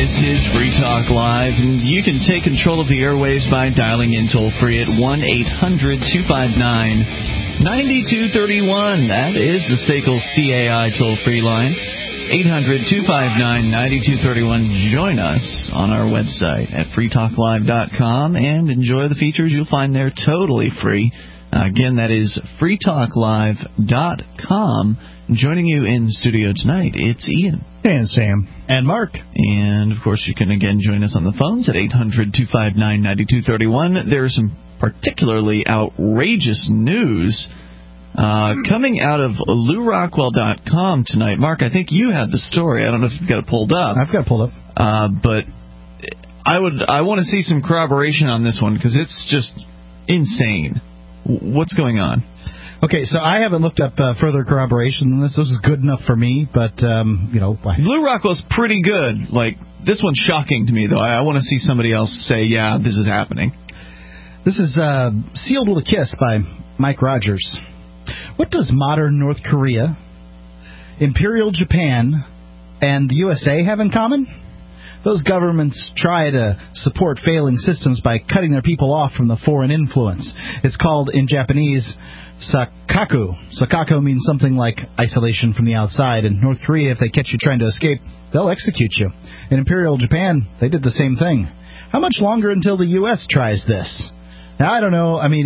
This is Free Talk Live, and you can take control of the airwaves by dialing in toll-free at 1-800-259-9231. That is the SACL CAI toll-free line, 800-259-9231. Join us on our website at freetalklive.com and enjoy the features you'll find there totally free. Again, that is freetalklive.com. Joining you in the studio tonight, it's Ian. And Sam. And Mark. And, of course, you can again join us on the phones at 800-259-9231. There's some particularly outrageous news coming out of LouRockwell.com tonight. Mark, I think you had the story. I don't know if you've got it pulled up. I've got it pulled up. But I want to see some corroboration on this one because it's just insane. What's going on? Okay, so I haven't looked up further corroboration than this. This is good enough for me, but, Blue Rockwell's pretty good. Like, this one's shocking to me, though. I want to see somebody else say, yeah, this is happening. This is Sealed with a Kiss by Mike Rogers. What does modern North Korea, Imperial Japan, and the USA have in common? Those governments try to support failing systems by cutting their people off from the foreign influence. It's called, in Japanese, sakaku. Sakaku means something like isolation from the outside. In North Korea, if they catch you trying to escape, they'll execute you. In Imperial Japan, they did the same thing. How much longer until the U.S. tries this? Now, I don't know. I mean,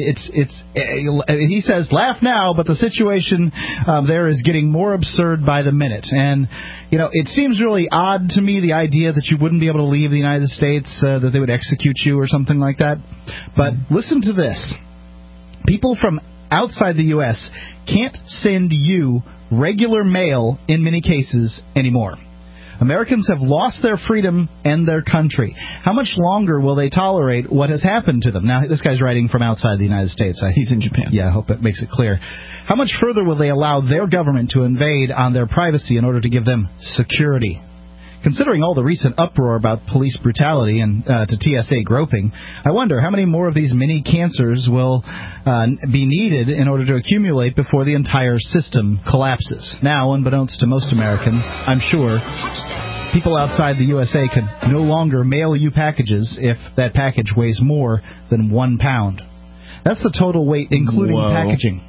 he says, laugh now, but the situation there is getting more absurd by the minute. And, it seems really odd to me, the idea that you wouldn't be able to leave the United States, that they would execute you or something like that. But listen to this. People from outside the U.S. can't send you regular mail in many cases anymore. Americans have lost their freedom and their country. How much longer will they tolerate what has happened to them? Now, this guy's writing from outside the United States. He's in Japan. Yeah, I hope it makes it clear. How much further will they allow their government to invade on their privacy in order to give them security? Considering all the recent uproar about police brutality and to TSA groping, I wonder how many more of these mini cancers will be needed in order to accumulate before the entire system collapses. Now, unbeknownst to most Americans, I'm sure, people outside the USA can no longer mail you packages if that package weighs more than 1 pound. That's the total weight, including packaging.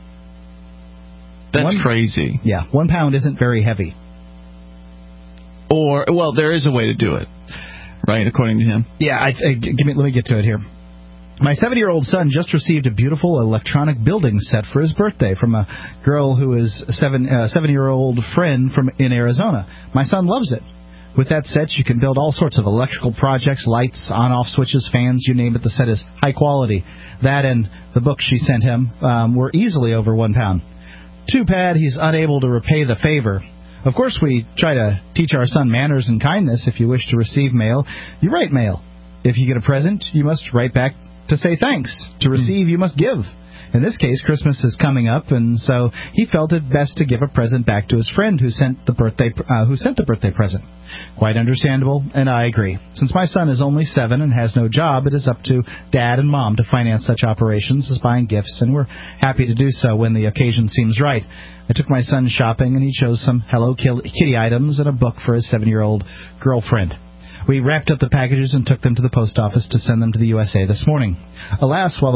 That's crazy. Yeah, 1 pound isn't very heavy. Or, well, there is a way to do it, right, according to him? Yeah, let me get to it here. My 7-year-old son just received a beautiful electronic building set for his birthday from a girl who is a 7-year-old friend in Arizona. My son loves it. With that set, you can build all sorts of electrical projects, lights, on-off switches, fans, you name it. The set is high quality. That and the book she sent him were easily over 1 pound. Too bad he's unable to repay the favor. Of course, we try to teach our son manners and kindness. If you wish to receive mail, you write mail. If you get a present, you must write back to say thanks. To receive, you must give. In this case, Christmas is coming up, and so he felt it best to give a present back to his friend who sent the birthday present. Quite understandable, and I agree. Since my son is only 7 and has no job, it is up to Dad and Mom to finance such operations as buying gifts, and we're happy to do so when the occasion seems right. I took my son shopping, and he chose some Hello Kitty items and a book for his 7-year-old girlfriend. We wrapped up the packages and took them to the post office to send them to the USA this morning. Alas, while at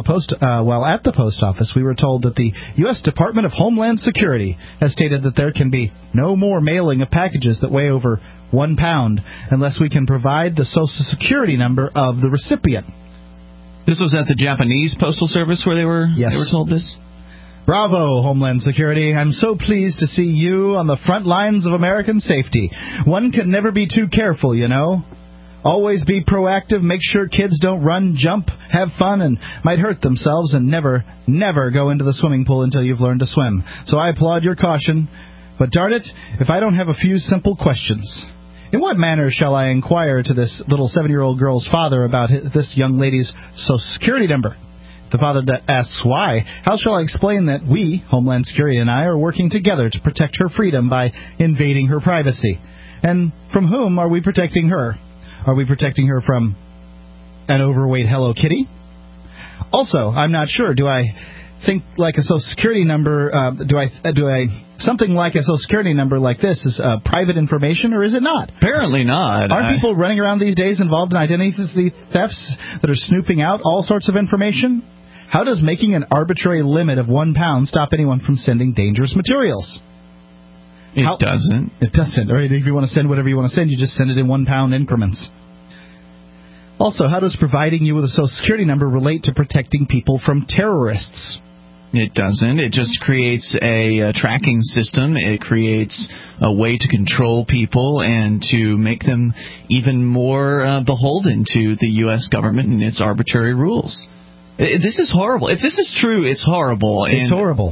the post office, we were told that the U.S. Department of Homeland Security has stated that there can be no more mailing of packages that weigh over 1 pound unless we can provide the Social Security number of the recipient. This was at the Japanese Postal Service where they were told this? Bravo, Homeland Security. I'm so pleased to see you on the front lines of American safety. One can never be too careful, you know. Always be proactive, make sure kids don't run, jump, have fun, and might hurt themselves, and never, never go into the swimming pool until you've learned to swim. So I applaud your caution. But darn it, if I don't have a few simple questions. In what manner shall I inquire to this little 7-year-old girl's father about this young lady's Social Security number? The father asks why. How shall I explain that we, Homeland Security and I, are working together to protect her freedom by invading her privacy? And from whom are we protecting her? Are we protecting her from an overweight Hello Kitty? Also, I'm not sure. Do I think like a Social Security number? Something like a Social Security number like this is private information, or is it not? Apparently not. Aren't people running around these days involved in identity thefts that are snooping out all sorts of information? How does making an arbitrary limit of £1 stop anyone from sending dangerous materials? It doesn't. It doesn't. Right? If you want to send whatever you want to send, you just send it in £1 increments. Also, how does providing you with a Social Security number relate to protecting people from terrorists? It doesn't. It just creates a tracking system. It creates a way to control people and to make them even more beholden to the U.S. government and its arbitrary rules. This is horrible. If this is true, it's horrible. It's horrible.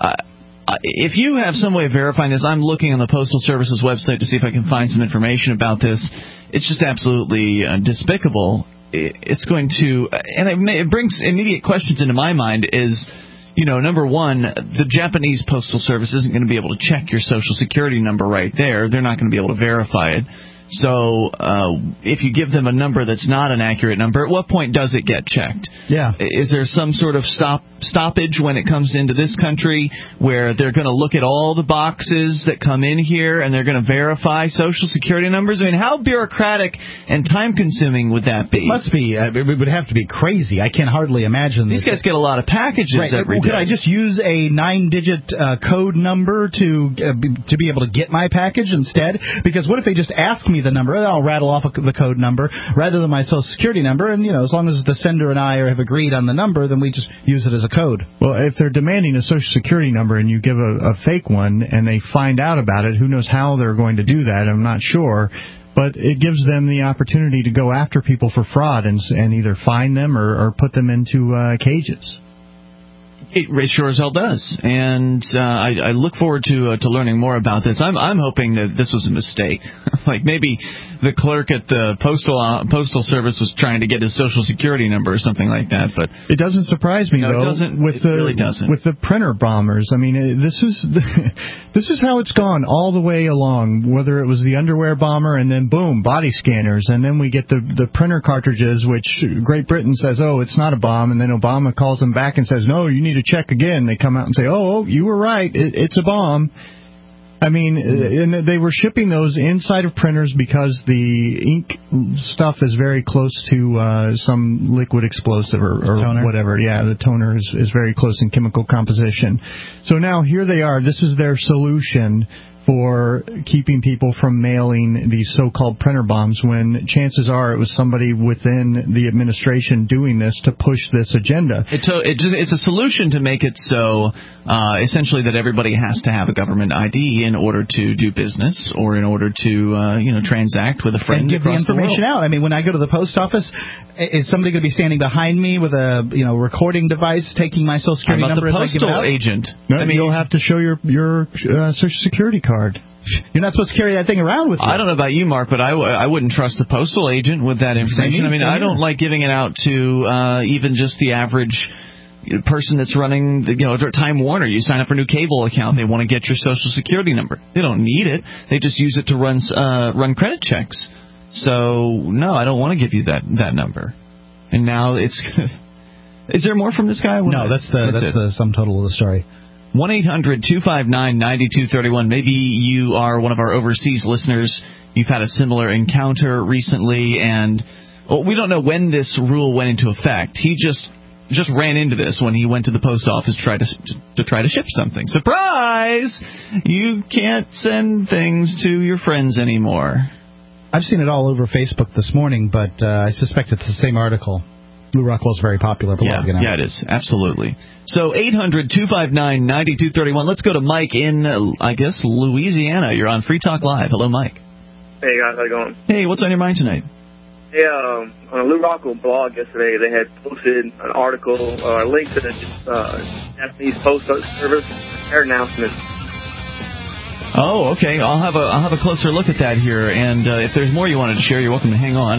If you have some way of verifying this, I'm looking on the Postal Service's website to see if I can find some information about this. It's just absolutely despicable. It's going to, and it brings immediate questions into my mind is, number one, the Japanese Postal Service isn't going to be able to check your Social Security number right there. They're not going to be able to verify it. So if you give them a number that's not an accurate number, at what point does it get checked? Yeah. Is there some sort of stoppage when it comes into this country where they're going to look at all the boxes that come in here and they're going to verify Social Security numbers? I mean, how bureaucratic and time-consuming would that be? It must be. It would have to be crazy. I can hardly imagine These guys get a lot of packages every day. Could I just use a 9-digit code number to be able to get my package instead? Because what if they just ask me the number? I'll rattle off the code number rather than my Social Security number, and as long as the sender and I have agreed on the number, then we just use it as a code. Well, if they're demanding a Social Security number and you give a fake one and they find out about it, who knows how they're going to do that? I'm not sure. But it gives them the opportunity to go after people for fraud and either fine them or put them into cages. It sure as hell does, and I look forward to learning more about this. I'm hoping that this was a mistake. Like maybe the clerk at the postal service was trying to get his Social Security number or something like that. But it doesn't surprise me though. It really doesn't. With the printer bombers. I mean, this is how it's gone all the way along. Whether it was the underwear bomber and then boom, body scanners, and then we get the printer cartridges, which Great Britain says, oh, it's not a bomb, and then Obama calls them back and says, no, you need to check again. They come out and say, oh, you were right, it's a bomb. I mean, and they were shipping those inside of printers because the ink stuff is very close to some liquid explosive or whatever. Yeah, the toner is very close in chemical composition. So now here they are. This is their solution for keeping people from mailing these so-called printer bombs when chances are it was somebody within the administration doing this to push this agenda. It's a solution to make it so essentially that everybody has to have a government ID in order to do business or in order to transact with a friend and give the information out. I mean, when I go to the post office, is somebody going to be standing behind me with a recording device taking my Social Security number as I give it out? Postal agent. No, you'll have to show your Social Security card. You're not supposed to carry that thing around with you. I don't know about you, Mark, but I wouldn't trust the postal agent with that information. I mean, I don't like giving it out to even just the average person that's running Time Warner. You sign up for a new cable account, they want to get your Social Security number. They don't need it. They just use it to run credit checks. So no, I don't want to give you that number. And now it's is there more from this guy? No, that's the sum total of the story. 1-800-259-9231. Maybe you are one of our overseas listeners. You've had a similar encounter recently, and we don't know when this rule went into effect. He just ran into this when he went to the post office to try to ship something. Surprise! You can't send things to your friends anymore. I've seen it all over Facebook this morning, but I suspect it's the same article. Lou Rockwell's very popular blog. Yeah, it is. Absolutely. So 800-259-9231. Let's go to Mike in, I guess, Louisiana. You're on Free Talk Live. Hello, Mike. Hey, guys. How you going? Hey, what's on your mind tonight? Hey, on a Lou Rockwell blog yesterday, they had posted an article, a link to the Japanese Post Service air announcement. Oh, okay. I'll have a closer look at that here, and if there's more you wanted to share, you're welcome to hang on.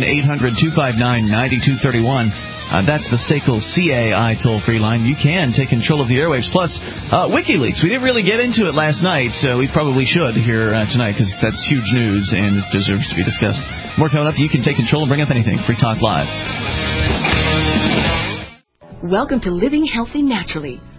800-259-9231. That's the SACL CAI toll-free line. You can take control of the airwaves. Plus, WikiLeaks. We didn't really get into it last night, so we probably should here tonight because that's huge news and it deserves to be discussed. More coming up. You can take control and bring up anything. Free Talk Live. Welcome to Living Healthy Naturally,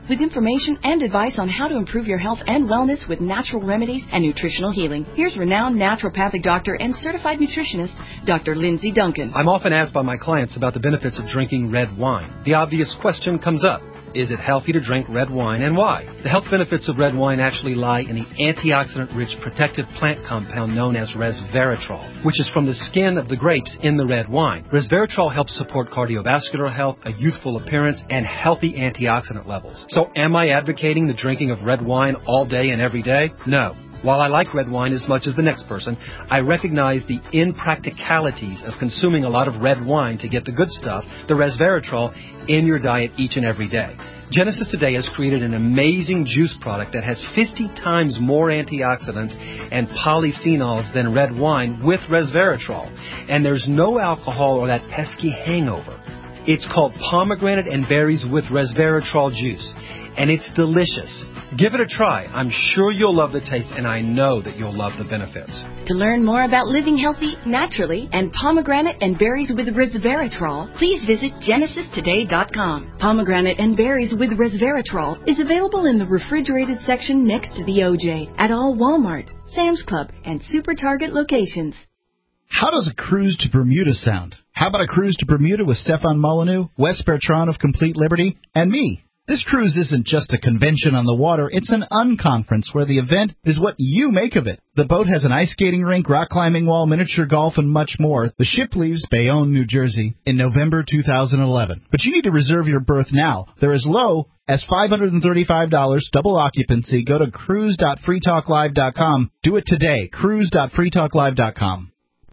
with information and advice on how to improve your health and wellness with natural remedies and nutritional healing. Here's renowned naturopathic doctor and certified nutritionist, Dr. Lindsay Duncan. I'm often asked by my clients about the benefits of drinking red wine. The obvious question comes up. Is it healthy to drink red wine, and why? The health benefits of red wine actually lie in the antioxidant-rich protective plant compound known as resveratrol, which is from the skin of the grapes in the red wine. Resveratrol helps support cardiovascular health, a youthful appearance, and healthy antioxidant levels. So am I advocating the drinking of red wine all day and every day? No. While I like red wine as much as the next person, I recognize the impracticalities of consuming a lot of red wine to get the good stuff, the resveratrol, in your diet each and every day. Genesis Today has created an amazing juice product that has 50 times more antioxidants and polyphenols than red wine with resveratrol. And there's no alcohol or that pesky hangover. It's called pomegranate and berries with resveratrol juice. And it's delicious. Give it a try. I'm sure you'll love the taste, and I know that you'll love the benefits. To learn more about living healthy naturally and pomegranate and berries with resveratrol, please visit genesistoday.com. Pomegranate and berries with resveratrol is available in the refrigerated section next to the OJ at all Walmart, Sam's Club, and Super Target locations. How does a cruise to Bermuda sound? How about a cruise to Bermuda with Stefan Molyneux, Wes Bertrand of Complete Liberty, and me? This cruise isn't just a convention on the water, it's an unconference where the event is what you make of it. The boat has an ice skating rink, rock climbing wall, miniature golf, and much more. The ship leaves Bayonne, New Jersey in November 2011. But you need to reserve your berth now. They're as low as $535, double occupancy. Go to cruise.freetalklive.com. Do it today, cruise.freetalklive.com.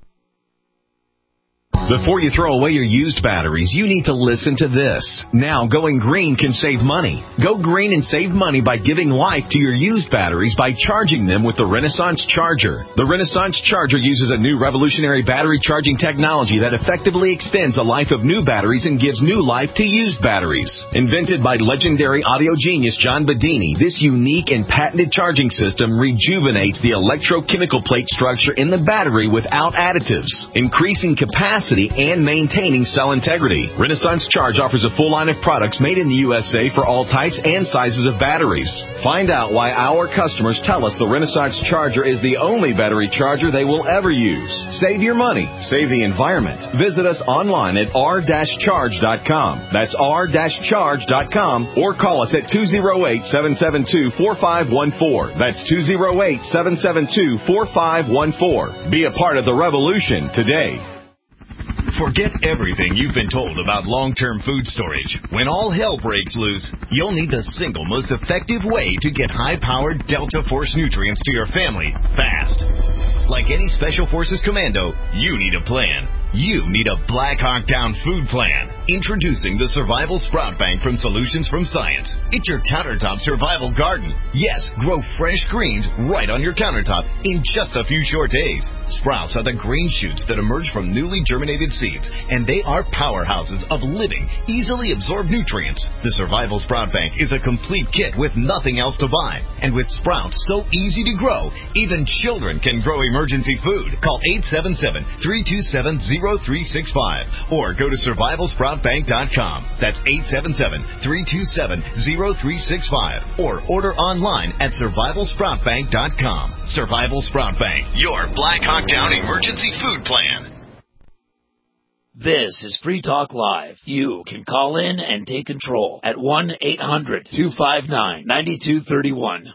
Before you throw away your used batteries, you need to listen to this. Now, going green can save money. Go green and save money by giving life to your used batteries by charging them with the Renaissance Charger. The Renaissance Charger uses a new revolutionary battery charging technology that effectively extends the life of new batteries and gives new life to used batteries. Invented by legendary audio genius John Bedini, this unique and patented charging system rejuvenates the electrochemical plate structure in the battery without additives, increasing capacity and maintaining cell integrity. Renaissance Charge offers a full line of products made in the USA for all types and sizes of batteries. Find out why our customers tell us the Renaissance Charger is the only battery charger they will ever use. Save your money. Save the environment. Visit us online at r-charge.com. That's r-charge.com, or call us at 208-772-4514. That's 208-772-4514. Be a part of the revolution today. Forget everything you've been told about long-term food storage. When all hell breaks loose, you'll need the single most effective way to get high-powered Delta Force nutrients to your family fast. Like any Special Forces commando, you need a plan. You need a Black Hawk Down food plan. Introducing the Survival Sprout Bank from Solutions from Science. It's your countertop survival garden. Yes, grow fresh greens right on your countertop in just a few short days. Sprouts are the green shoots that emerge from newly germinated seeds, and they are powerhouses of living, easily absorbed nutrients. The Survival Sprout Bank is a complete kit with nothing else to buy. And with sprouts so easy to grow, even children can grow emergency food. Call 877-327-0365 or go to survivalsproutbank.com. That's 877-327-0365 or order online at survivalsproutbank.com. Survival Sprout Bank, your Black Hawk Down emergency food plan. This is Free Talk Live. You can call in and take control at 1-800-259-9231.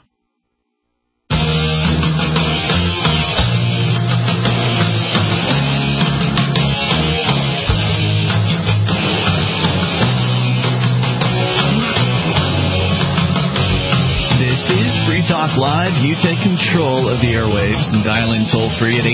Talk Live. You take control of the airwaves and dial in toll-free at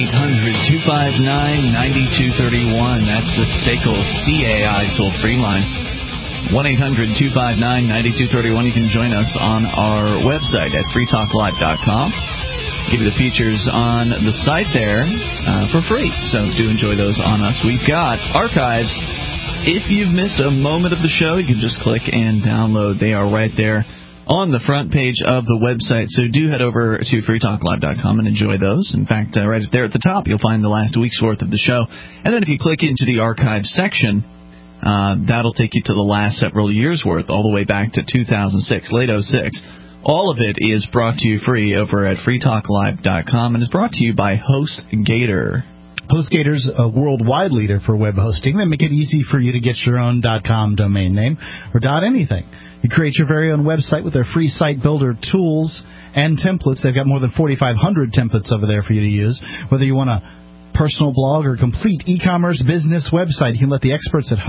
800-259-9231. That's the SACL CAI toll-free line. 1-800-259-9231. You can join us on our website at freetalklive.com. Give you the features on the site there for free, so do enjoy those on us. We've got archives. If you've missed a moment of the show, you can just click and download. They are right there on the front page of the website, so do head over to freetalklive.com and enjoy those. In fact, right there at the top, you'll find the last week's worth of the show. And then if you click into the archive section, That'll take you to the last several years' worth, all the way back to 2006, late 06. All of it is brought to you free over at freetalklive.com and is brought to you by HostGator. HostGator's a worldwide leader for web hosting. They make it easy for you to get your own .com domain name or .anything. You create your very own website with their free site builder tools and templates. They've got more than 4,500 templates over there for you to use. Whether you want a personal blog or complete e-commerce business website, you can let the experts at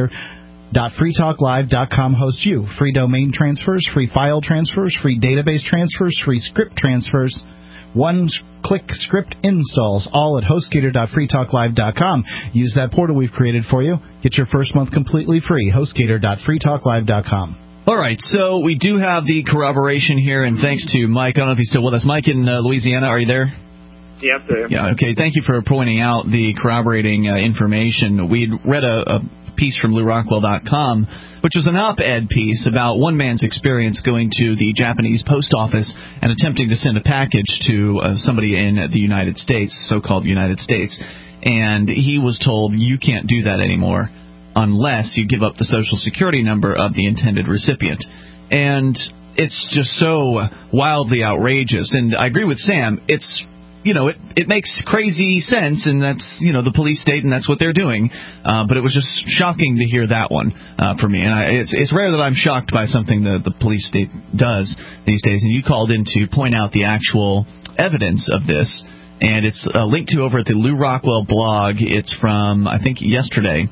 HostGator.freetalklive.com host you. Free domain transfers, free file transfers, free database transfers, free script transfers, one-click script installs, all at HostGator.freetalklive.com. Use that portal we've created for you. Get your first month completely free. HostGator.freetalklive.com. All right, so we do have the corroboration here, and thanks to Mike. I don't know if he's still with us. Mike in Louisiana, are you there? Yeah, I'm there. Yeah, okay. Thank you for pointing out the corroborating information. We'd read a piece from LouRockwell.com, which was an op-ed piece about one man's experience going to the Japanese post office and attempting to send a package to somebody in the United States, so-called United States. And he was told, you can't do that anymore unless you give up the Social Security number of the intended recipient. And it's just so wildly outrageous. And I agree with Sam. It's, it makes crazy sense, and that's, the police state, and that's what they're doing. But it was just shocking to hear that one for me. And it's rare that I'm shocked by something that the police state does these days. And you called in to point out the actual evidence of this. And it's linked to over at the Lou Rockwell blog. It's from, I think, yesterday.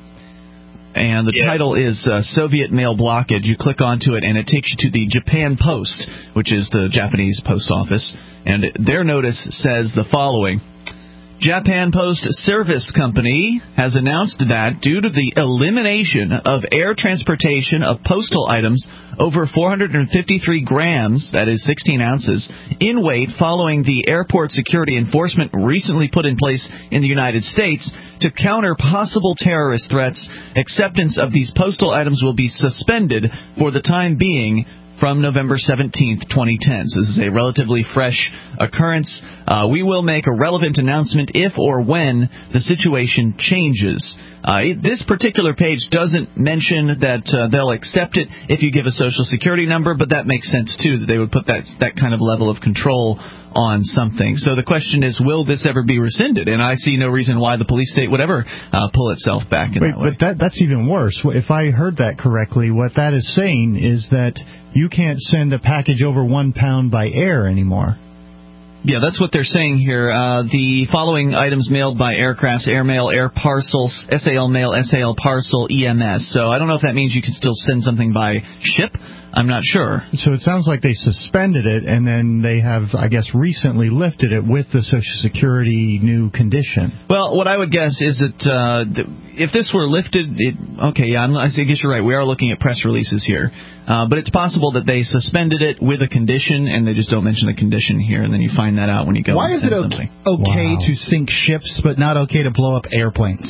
And the title is Soviet Mail Blockage. You click onto it, and it takes you to the Japan Post, which is the Japanese post office. And their notice says the following. Japan Post Service Company has announced that due to the elimination of air transportation of postal items over 453 grams, that is 16 ounces, in weight following the airport security enforcement recently put in place in the United States to counter possible terrorist threats, acceptance of these postal items will be suspended for the time being from November 17th, 2010. So this is a relatively fresh occurrence. We will make a relevant announcement if or when the situation changes. This particular page doesn't mention that they'll accept it if you give a Social Security number, but that makes sense, too, that they would put that kind of level of control on something. So the question is, will this ever be rescinded? And I see no reason why the police state would ever pull itself back in that way. But that's even worse. If I heard that correctly, what that is saying is that you can't send a package over 1 pound by air anymore. Yeah, that's what they're saying here. The following items mailed by aircrafts: airmail, air parcels, SAL mail, SAL parcel, EMS. So I don't know if that means you can still send something by ship. I'm not sure. So it sounds like they suspended it, and then they have, I guess, recently lifted it with the Social Security new condition. Well, what I would guess is that if this were lifted, I guess you're right. We are looking at press releases here. But it's possible that they suspended it with a condition, and they just don't mention the condition here, and then you find that out when you go. Why is it okay to sink ships, but not okay to blow up airplanes?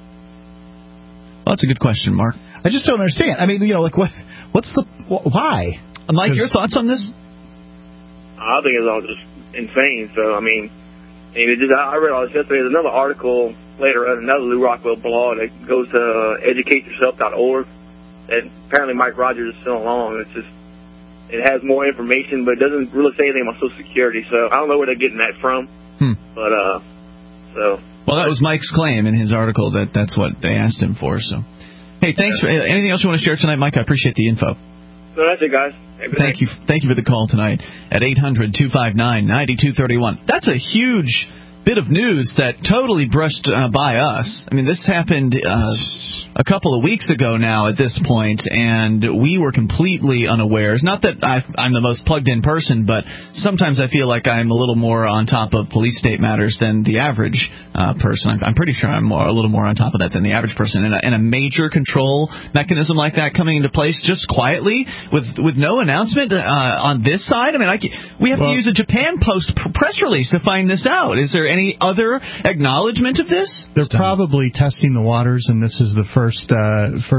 Well, that's a good question, Mark. I just don't understand. I mean, why? Mike, your thoughts on this? I think it's all just insane. So, I read all this yesterday. There's another article later on another Lou Rockwell blog that goes to educateyourself.org. And apparently Mike Rogers is still along. It has more information, but it doesn't really say anything about Social Security. So I don't know where they're getting that from. Well, that was Mike's claim in his article that that's what they asked him for. So, hey, thanks for anything else you want to share tonight, Mike? I appreciate the info. No, that's it, guys. Thank you for the call tonight at 800-259-9231. That's a huge bit of news that totally brushed by us. I mean, this happened a couple of weeks ago now at this point, and we were completely unaware. It's not that I'm the most plugged-in person, but sometimes I feel like I'm a little more on top of police state matters than the average person. I'm pretty sure I'm a little more on top of that than the average person. And a major control mechanism like that coming into place just quietly with no announcement on this side. I mean, we have to use a Japan Post press release to find this out. Is there any other acknowledgement of this? They're probably testing the waters, and this is the first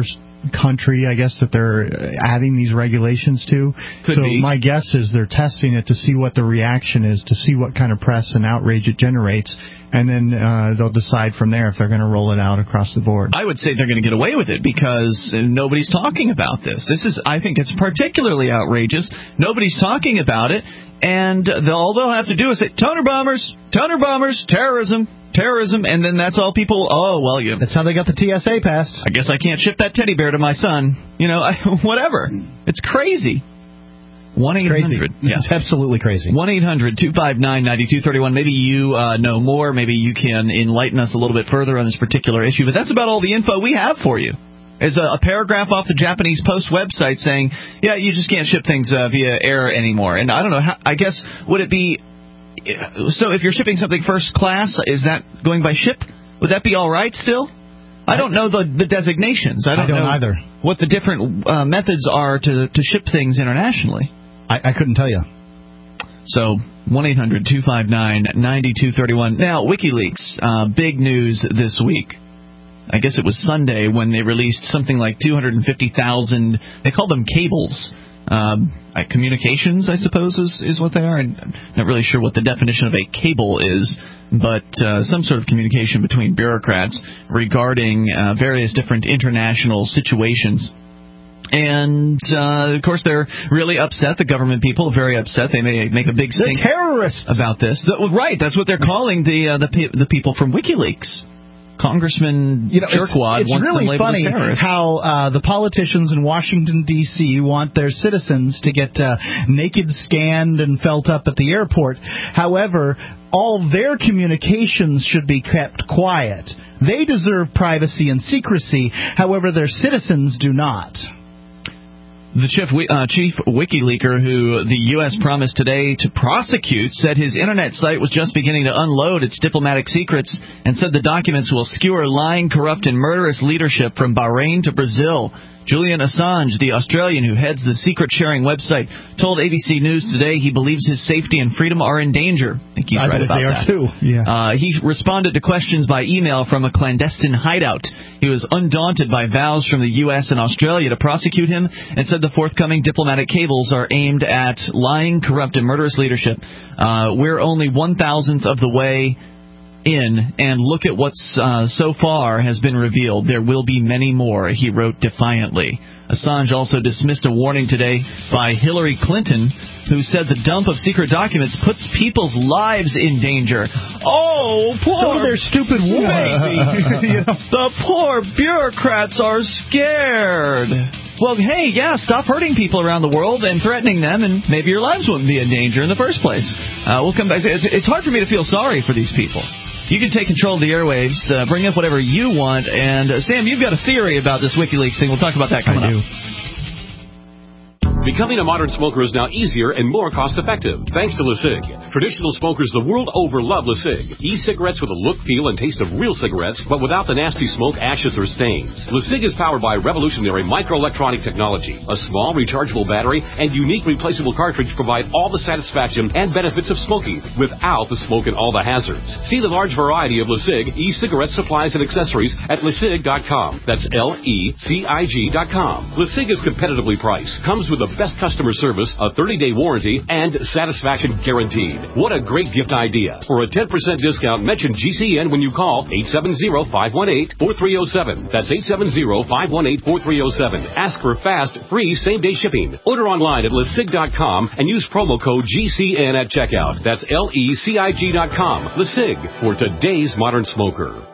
country, I guess, that they're adding these regulations to. Could be. My guess is they're testing it to see what the reaction is, to see what kind of press and outrage it generates, and then they'll decide from there if they're going to roll it out across the board. I would say they're going to get away with it because nobody's talking about this. I think it's particularly outrageous. Nobody's talking about it, and all they'll have to do is say, toner bombers, terrorism, and then that's all people, that's how they got the TSA passed. I guess I can't ship that teddy bear to my son. Whatever. It's crazy. 1-800. It's absolutely crazy. 1-800-259-9231. Maybe you know more. Maybe you can enlighten us a little bit further on this particular issue. But that's about all the info we have for you. Is a paragraph off the Japanese Post website saying, you just can't ship things via air anymore. And I don't know, I guess, would it be... So if you're shipping something first class, is that going by ship? Would that be all right still? I don't know the designations. I don't know either. What the different methods are to ship things internationally. I couldn't tell you. So 1-800-259-9231. Now, WikiLeaks, big news this week. I guess it was Sunday when they released something like 250,000, they call them cables. Communications, I suppose, is what they are. I'm not really sure what the definition of a cable is, but some sort of communication between bureaucrats regarding various different international situations. And, of course, they're really upset. The government people are very upset. They may make a big stink terrorists about this. Right, that's what they're calling the people from WikiLeaks. Congressman Jerkwad it's wants really them labeled funny as terrorists. How the politicians in Washington, D.C. want their citizens to get naked scanned and felt up at the airport. However, all their communications should be kept quiet. They deserve privacy and secrecy. However, their citizens do not. The chief WikiLeaker, who the U.S. promised today to prosecute, said his internet site was just beginning to unload its diplomatic secrets and said the documents will skewer lying, corrupt, and murderous leadership from Bahrain to Brazil. Julian Assange, the Australian who heads the secret-sharing website, told ABC News today he believes his safety and freedom are in danger. I think he's right about that. They are too. Yeah. He responded to questions by email from a clandestine hideout. He was undaunted by vows from the U.S. and Australia to prosecute him and said the forthcoming diplomatic cables are aimed at lying, corrupt, and murderous leadership. We're only 1,000th of the way in, and look at what's so far has been revealed. There will be many more, he wrote defiantly. Assange also dismissed a warning today by Hillary Clinton, who said the dump of secret documents puts people's lives in danger. Oh, poor... So their stupid war. The poor bureaucrats are scared. Well, hey, stop hurting people around the world and threatening them, and maybe your lives wouldn't be in danger in the first place. We'll come back. It's hard for me to feel sorry for these people. You can take control of the airwaves, bring up whatever you want, and Sam, you've got a theory about this WikiLeaks thing. We'll talk about that coming up. Becoming a modern smoker is now easier and more cost-effective, thanks to LeSig. Traditional smokers the world over love LeSig. E-cigarettes with a look, feel, and taste of real cigarettes, but without the nasty smoke, ashes, or stains. LeSig is powered by revolutionary microelectronic technology. A small rechargeable battery and unique replaceable cartridge provide all the satisfaction and benefits of smoking without the smoke and all the hazards. See the large variety of LeSig e-cigarette supplies and accessories at LeSig.com. That's LECIG.com. LeSig is competitively priced, comes with the best customer service, a 30-day warranty, and satisfaction guaranteed. What a great gift idea. For a 10% discount, mention GCN when you call 870-518-4307. That's 870-518-4307. Ask for fast, free, same-day shipping. Order online at LeSig.com and use promo code GCN at checkout. That's LECIG.com. LeSig, for today's modern smoker.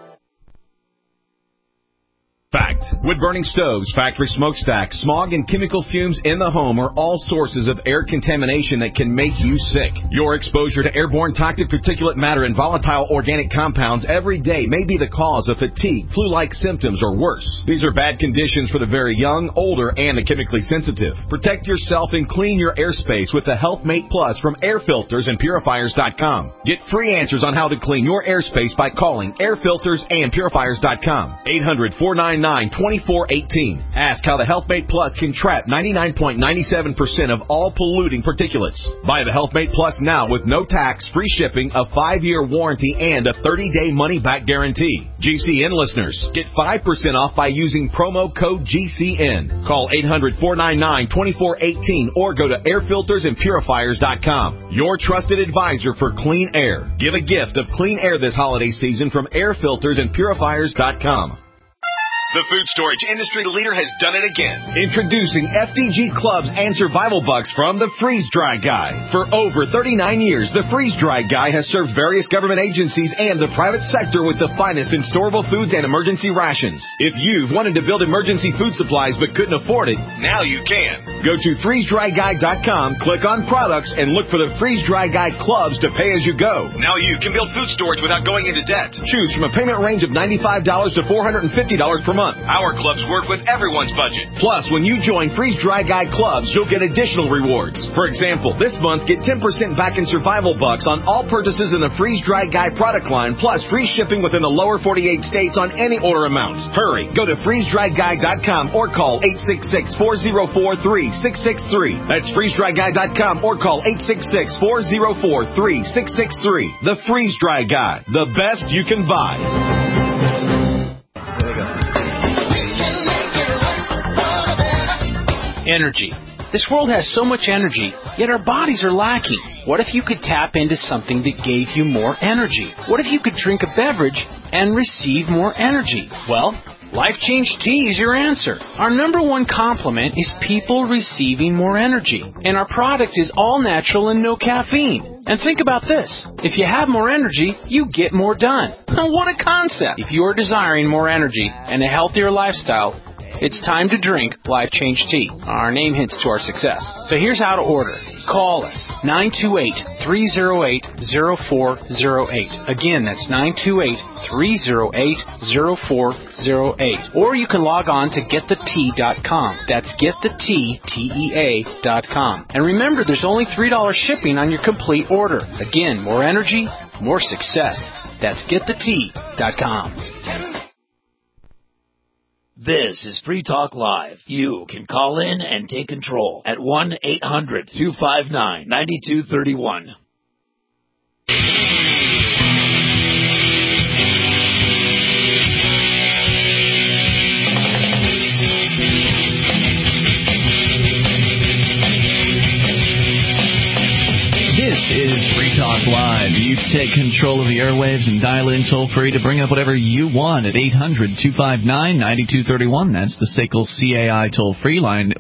Fact. Wood-burning stoves, factory smokestacks, smog and chemical fumes in the home are all sources of air contamination that can make you sick. Your exposure to airborne toxic particulate matter and volatile organic compounds every day may be the cause of fatigue, flu-like symptoms, or worse. These are bad conditions for the very young, older, and the chemically sensitive. Protect yourself and clean your airspace with the HealthMate Plus from Air Filters and Purifiers.com. Get free answers on how to clean your airspace by calling Air Filters and Purifiers.com. 800-499 2418. Ask how the HealthMate Plus can trap 99.97% of all polluting particulates. Buy the HealthMate Plus now with no tax, free shipping, a 5-year warranty, and a 30-day money-back guarantee. GCN listeners, get 5% off by using promo code GCN. Call 800-499-2418 or go to airfiltersandpurifiers.com. Your trusted advisor for clean air. Give a gift of clean air this holiday season from airfiltersandpurifiers.com. The food storage industry leader has done it again. Introducing FDG Clubs and Survival Bucks from the Freeze Dry Guy. For over 39 years, the Freeze Dry Guy has served various government agencies and the private sector with the finest in storable foods and emergency rations. If you've wanted to build emergency food supplies but couldn't afford it, now you can. Go to freezedryguy.com, click on products, and look for the Freeze Dry Guy Clubs to pay as you go. Now you can build food storage without going into debt. Choose from a payment range of $95 to $450 per month. Our clubs work with everyone's budget. Plus, when you join Freeze Dry Guy Clubs, you'll get additional rewards. For example, this month, get 10% back in Survival Bucks on all purchases in the Freeze Dry Guy product line, plus free shipping within the lower 48 states on any order amount. Hurry, go to freezedryguy.com or call 866-404-3663. That's freezedryguy.com or call 866-404-3663. The Freeze Dry Guy, the best you can buy. Energy. This world has so much energy, yet our bodies are lacking. What if you could tap into something that gave you more energy? What if you could drink a beverage and receive more energy? Well, Life Change Tea is your answer. Our number one compliment is people receiving more energy. And our product is all natural and no caffeine. And think about this. If you have more energy, you get more done. What a concept! If you're desiring more energy and a healthier lifestyle, it's time to drink Life Change Tea. Our name hints to our success. So here's how to order. Call us, 928-308-0408. Again, that's 928-308-0408. Or you can log on to getthetea.com. That's getthetea.com. And remember, there's only $3 shipping on your complete order. Again, more energy, more success. That's getthetea.com. This is Free Talk Live. You can call in and take control at 1-800-259-9231. This is Free Talk Live. You take control of the airwaves and dial in toll-free to bring up whatever you want at 800-259-9231. That's the SACL CAI toll-free line,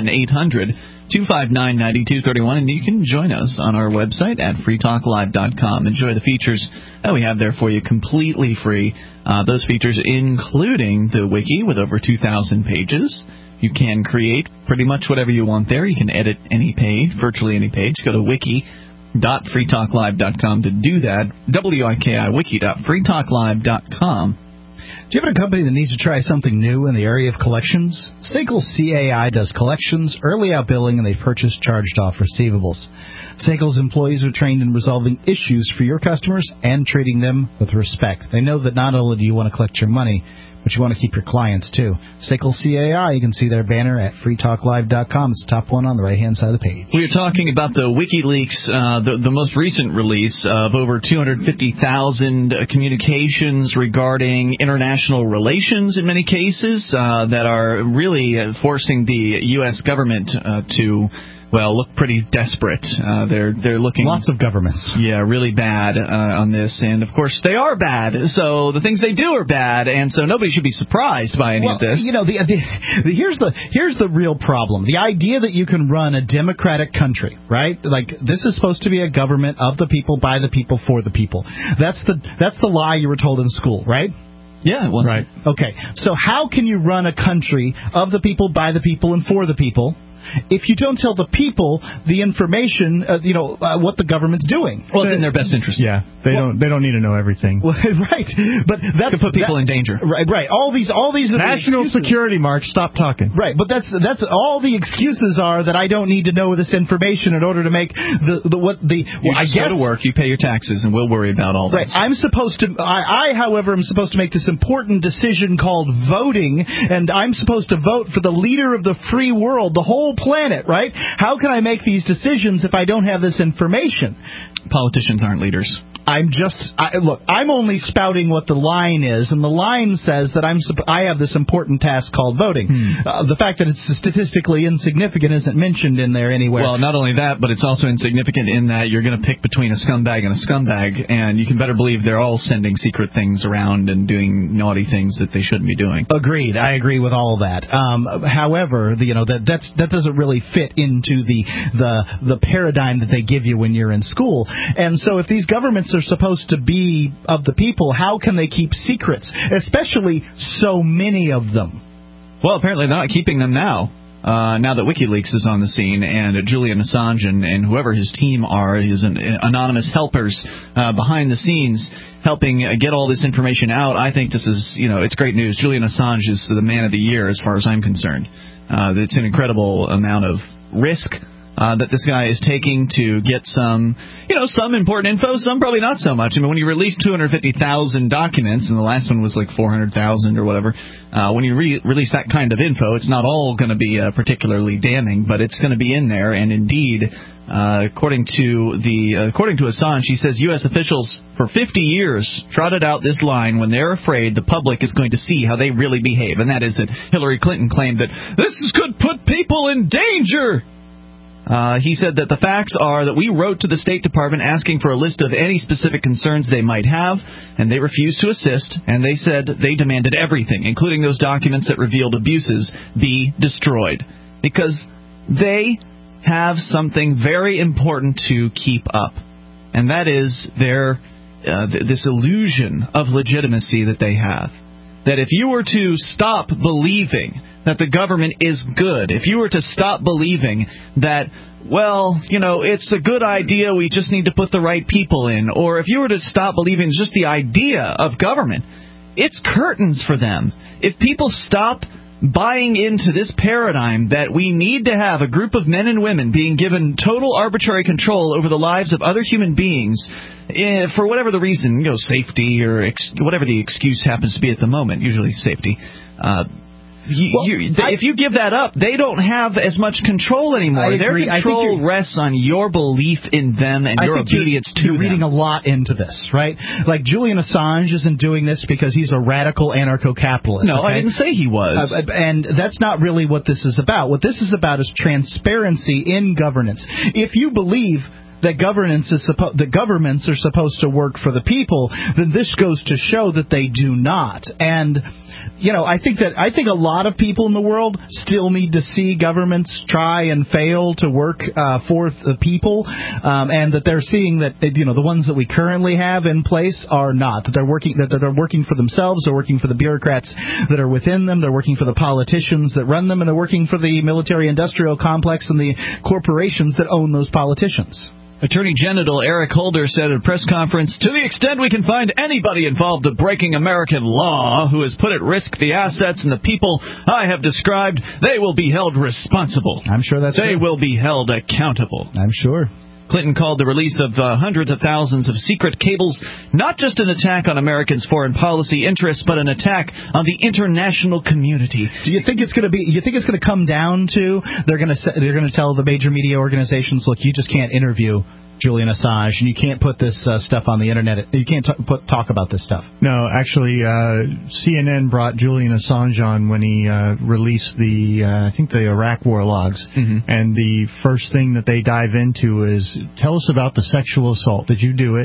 1-800-259-9231. And you can join us on our website at freetalklive.com. Enjoy the features that we have there for you completely free. Those features including the wiki with over 2,000 pages. You can create pretty much whatever you want there. You can edit any page, virtually any page. Go to wiki.freetalklive.com to do that. WIKI, wiki.freetalklive.com. Do you have a company that needs to try something new in the area of collections? SACL CAI does collections, early out billing, and they purchase charged-off receivables. SACL's employees are trained in resolving issues for your customers and treating them with respect. They know that not only do you want to collect your money, but you want to keep your clients, too. SACL CAI, you can see their banner at freetalklive.com. It's the top one on the right-hand side of the page. We are talking about the WikiLeaks, the most recent release of over 250,000 communications regarding international relations in many cases that are really forcing the U.S. government to look pretty desperate. They're looking... Lots of governments. Yeah, really bad on this. And, of course, they are bad. So the things they do are bad. And so nobody should be surprised by any of this. You know, here's the real problem. The idea that you can run a democratic country, right? Like, this is supposed to be a government of the people, by the people, for the people. That's the lie you were told in school, right? Yeah, right. Okay. So how can you run a country of the people, by the people, and for the people if you don't tell the people the information, what the government's doing. Well, it's in their best interest. Yeah, they don't need to know everything. Right, but that's to put people in danger. Right. All these national security, Mark. Stop talking. Right, but that's all the excuses are that I don't need to know this information in order to make I go to work, you pay your taxes, and we'll worry about all that. Right. I'm supposed to. However, am supposed to make this important decision called voting, and I'm supposed to vote for the leader of the free world, the whole planet, right? How can I make these decisions if I don't have this information? Politicians aren't leaders. I'm only spouting what the line is, and the line says that I have this important task called voting. The fact that it's statistically insignificant isn't mentioned in there anywhere. Well, not only that, but it's also insignificant in that you're going to pick between a scumbag and a scumbag, and you can better believe they're all sending secret things around and doing naughty things that they shouldn't be doing. Agreed. I agree with all of that. However, that doesn't really fit into the paradigm that they give you when you're in school. And so if these governments are supposed to be of the people, how can they keep secrets, especially so many of them? Well, apparently they're not keeping them now. Now that WikiLeaks is on the scene, and Julian Assange and whoever his team are, his anonymous helpers behind the scenes helping get all this information out, I think this is, it's great news. Julian Assange is the man of the year as far as I'm concerned. It's an incredible amount of risk that this guy is taking to get some important info, some probably not so much. I mean, when you release 250,000 documents, and the last one was like 400,000 or whatever, when you release that kind of info, it's not all going to be particularly damning, but it's going to be in there. And indeed, according to Assange, he says U.S. officials for 50 years trotted out this line when they're afraid the public is going to see how they really behave, and that is that Hillary Clinton claimed that this could put people in danger. He said that the facts are that we wrote to the State Department asking for a list of any specific concerns they might have, and they refused to assist, and they said they demanded everything, including those documents that revealed abuses, be destroyed. Because they have something very important to keep up, and that is this illusion of legitimacy that they have. That if you were to stop believing that the government is good, if you were to stop believing that, it's a good idea, we just need to put the right people in, or if you were to stop believing just the idea of government, it's curtains for them. If people stop buying into this paradigm that we need to have a group of men and women being given total arbitrary control over the lives of other human beings, for whatever the reason, safety or whatever the excuse happens to be at the moment, usually safety. If you give that up, they don't have as much control anymore. Their control rests on your belief in them and your obedience to them. You're reading a lot into this, right? Like Julian Assange isn't doing this because he's a radical anarcho-capitalist. No, okay? I didn't say he was. And that's not really what this is about. What this is about is transparency in governance. If you believe that governments are supposed to work for the people, then this goes to show that they do not. And I think a lot of people in the world still need to see governments try and fail to work for the people, and that they're seeing that the ones that we currently have in place are not. That they're working for themselves, they're working for the bureaucrats that are within them, they're working for the politicians that run them, and they're working for the military-industrial complex and the corporations that own those politicians. Attorney General Eric Holder said at a press conference, to the extent we can find anybody involved in breaking American law who has put at risk the assets and the people I have described, they will be held responsible. I'm sure that's They will be held accountable. I'm sure. Clinton called the release of hundreds of thousands of secret cables not just an attack on Americans' foreign policy interests, but an attack on the international community. Do you think it's going to be? You think it's going to come down to they're going to tell the major media organizations, look, you just can't interview Julian Assange, and you can't put this stuff on the internet. You can't talk about this stuff. No, actually, CNN brought Julian Assange on when he released I think the Iraq war logs. Mm-hmm. And the first thing that they dive into is, tell us about the sexual assault. Did you do it?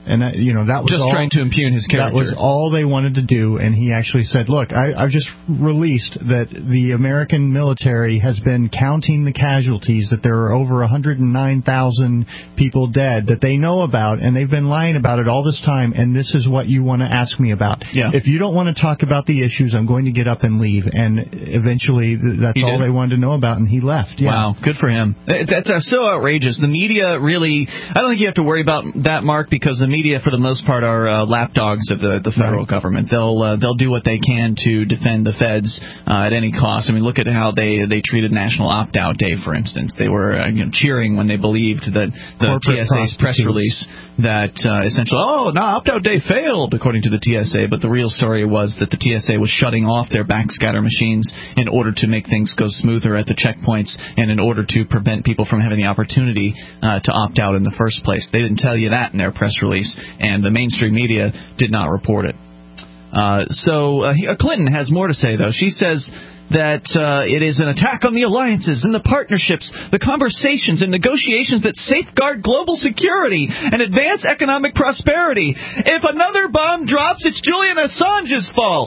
And that was just trying to impugn his character. That was all they wanted to do. And he actually said, look, I've just released that the American military has been counting the casualties, that there are over 109,000 people dead that they know about, and they've been lying about it all this time, and this is what you want to ask me about. Yeah. If you don't want to talk about the issues, I'm going to get up and leave. And eventually that's all they wanted to know about, and he left. Yeah. Wow, good for him. That's so outrageous. The media really, I don't think you have to worry about that, Mark, because the media, for the most part, are lapdogs of the federal government. They'll do what they can to defend the feds at any cost. I mean, look at how they treated National Opt-Out Day, for instance. They were cheering when they believed that the TSA's press release that essentially, Opt-Out Day failed, according to the TSA, but the real story was that the TSA was shutting off their backscatter machines in order to make things go smoother at the checkpoints and in order to prevent people from having the opportunity to opt out in the first place. They didn't tell you that in their press release, and the mainstream media did not report it. Clinton has more to say, though. She says that it is an attack on the alliances and the partnerships, the conversations and negotiations that safeguard global security and advance economic prosperity. If another bomb drops, it's Julian Assange's fault.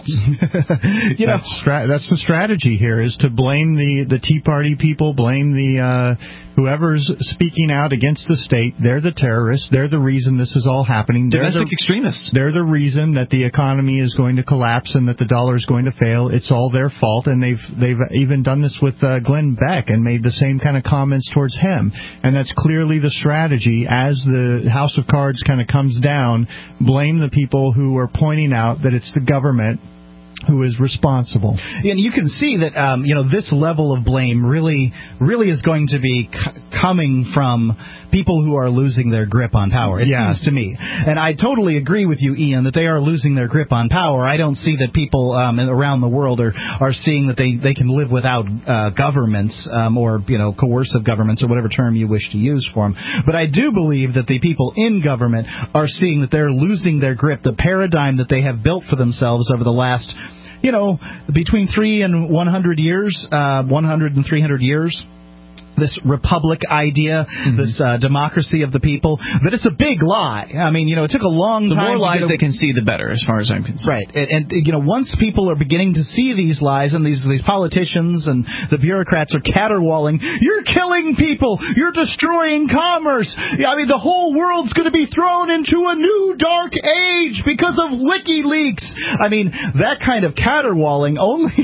That's the strategy here, is to blame the Tea Party people, blame the whoever's speaking out against the state. They're the terrorists. They're the reason this is all happening. Domestic extremists. They're the reason that the economy is going to collapse and that the dollar is going to fail. It's all their fault, and they've even done this with Glenn Beck and made the same kind of comments towards him. And that's clearly the strategy. As the House of Cards kind of comes down, blame the people who are pointing out that it's the government who is responsible. And you can see that this level of blame really is going to be coming from people who are losing their grip on power. It seems to me. And I totally agree with you, Ian, that they are losing their grip on power. I don't see that people around the world are seeing that they can live without governments or coercive governments or whatever term you wish to use for them. But I do believe that the people in government are seeing that they're losing their grip, the paradigm that they have built for themselves over the last between 300 and 100 years, 100 and 300 years. This republic idea, this democracy of the people, that it's a big lie. I mean, it took a long time. The more lies they can see, the better, as far as I'm concerned. Right. And once people are beginning to see these lies and these politicians and the bureaucrats are caterwauling, you're killing people, you're destroying commerce. I mean, the whole world's going to be thrown into a new dark age because of WikiLeaks. I mean, that kind of caterwauling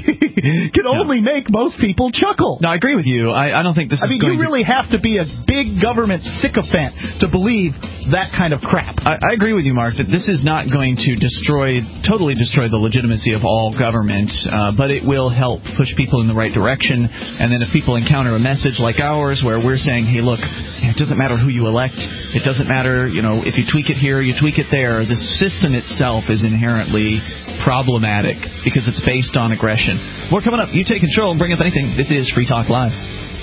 can only make most people chuckle. No, I agree with you. I don't think this. You really have to be a big government sycophant to believe that kind of crap. I agree with you, Mark, that this is not going to totally destroy the legitimacy of all government, but it will help push people in the right direction. And then if people encounter a message like ours where we're saying, hey, look, it doesn't matter who you elect. It doesn't matter, if you tweak it here, you tweak it there. The system itself is inherently problematic because it's based on aggression. More coming up. You take control and bring up anything. This is Free Talk Live.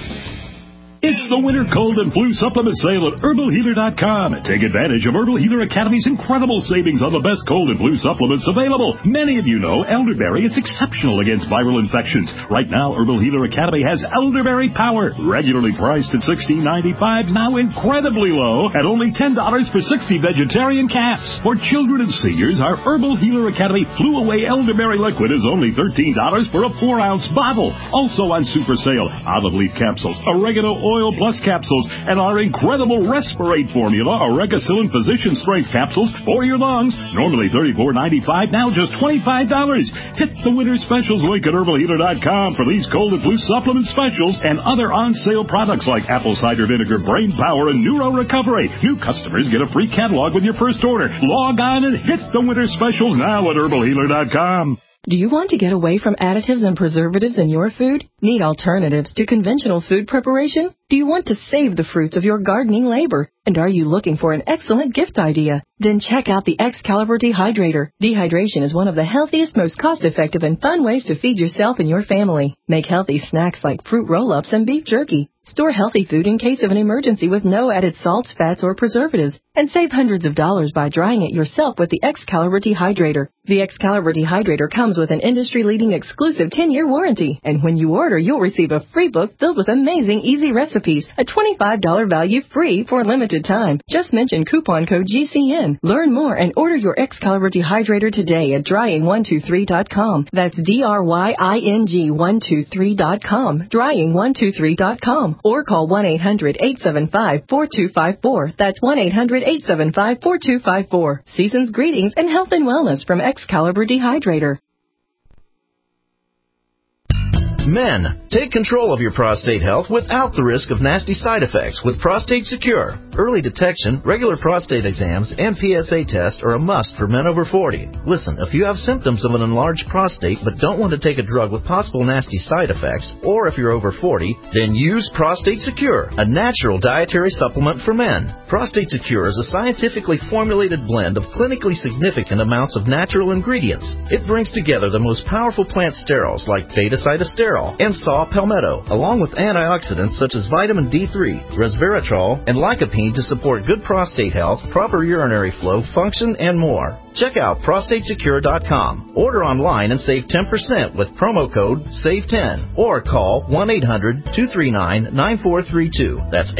It's the winter cold and flu supplement sale at HerbalHealer.com. Take advantage of Herbal Healer Academy's incredible savings on the best cold and flu supplements available. Many of you know elderberry is exceptional against viral infections. Right now, Herbal Healer Academy has Elderberry Power, regularly priced at $16.95, now incredibly low at only $10 for 60 vegetarian caps. For children and seniors, our Herbal Healer Academy Flu Away Elderberry Liquid is only $13 for a 4-ounce bottle. Also on super sale, olive leaf capsules, oregano oil plus capsules, and our incredible Respirate formula, Oregacillin Physician Strength capsules for your lungs. Normally $34.95, now just $25. Hit the winter specials link at HerbalHealer.com for these cold and flu supplement specials and other on-sale products like apple cider vinegar, brain power, and neuro recovery. New customers get a free catalog with your first order. Log on and hit the winter specials now at HerbalHealer.com. Do you want to get away from additives and preservatives in your food? Need alternatives to conventional food preparation? Do you want to save the fruits of your gardening labor? And are you looking for an excellent gift idea? Then check out the Excalibur Dehydrator. Dehydration is one of the healthiest, most cost-effective, and fun ways to feed yourself and your family. Make healthy snacks like fruit roll-ups and beef jerky. Store healthy food in case of an emergency with no added salts, fats, or preservatives. and save hundreds of dollars by drying it yourself with the Excalibur Dehydrator. The Excalibur Dehydrator comes with an industry-leading exclusive 10-year warranty, and when you order, you'll receive a free book filled with amazing easy recipes, a $25 value free for a limited time. Just mention coupon code GCN. Learn more and order your Excalibur Dehydrator today at drying123.com. That's DRYING123.com, drying123.com, or call 1-800-875-4254. That's 1-800-875-4254. Season's greetings and health and wellness from Excalibur Dehydrator. Men, take control of your prostate health without the risk of nasty side effects with Prostate Secure. Early detection, regular prostate exams, and PSA tests are a must for men over 40. Listen, if you have symptoms of an enlarged prostate but don't want to take a drug with possible nasty side effects, or if you're over 40, then use Prostate Secure, a natural dietary supplement for men. Prostate Secure is a scientifically formulated blend of clinically significant amounts of natural ingredients. It brings together the most powerful plant sterols like beta-cytosterol and saw palmetto, along with antioxidants such as vitamin D3, resveratrol, and lycopene to support good prostate health, proper urinary flow, function, and more. Check out prostatesecure.com. Order online and save 10% with promo code SAVE10 or call 1-800-239-9432. That's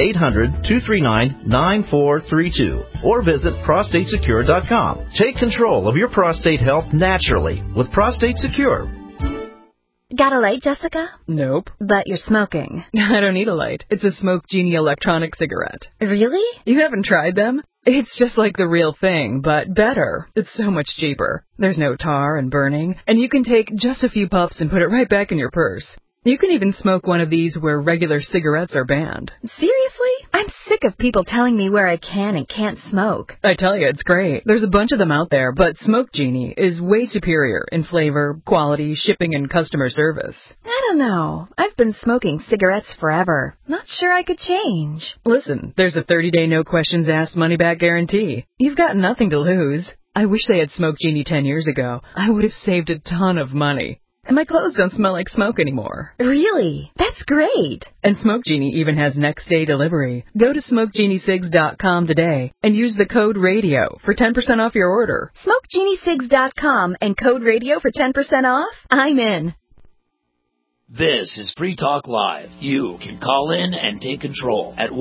800-239-9432. Or visit prostatesecure.com. Take control of your prostate health naturally with Prostate Secure. Got a light, Jessica? Nope. But you're smoking. I don't need a light. It's a Smoke Genie electronic cigarette. Really? You haven't tried them? It's just like the real thing, but better. It's so much cheaper. There's no tar and burning, and you can take just a few puffs and put it right back in your purse. You can even smoke one of these where regular cigarettes are banned. Seriously? I'm sick of people telling me where I can and can't smoke. I tell you, it's great. There's a bunch of them out there, but Smoke Genie is way superior in flavor, quality, shipping, and customer service. I don't know. I've been smoking cigarettes forever. Not sure I could change. Listen, there's a 30-day no-questions-asked money-back guarantee. You've got nothing to lose. I wish they had Smoke Genie 10 years ago. I would have saved a ton of money. And my clothes don't smell like smoke anymore. Really? That's great. And Smoke Genie even has next-day delivery. Go to SmokeGenieSigs.com today and use the code RADIO for 10% off your order. SmokeGenieSigs.com and code RADIO for 10% off? I'm in. This is Free Talk Live. You can call in and take control at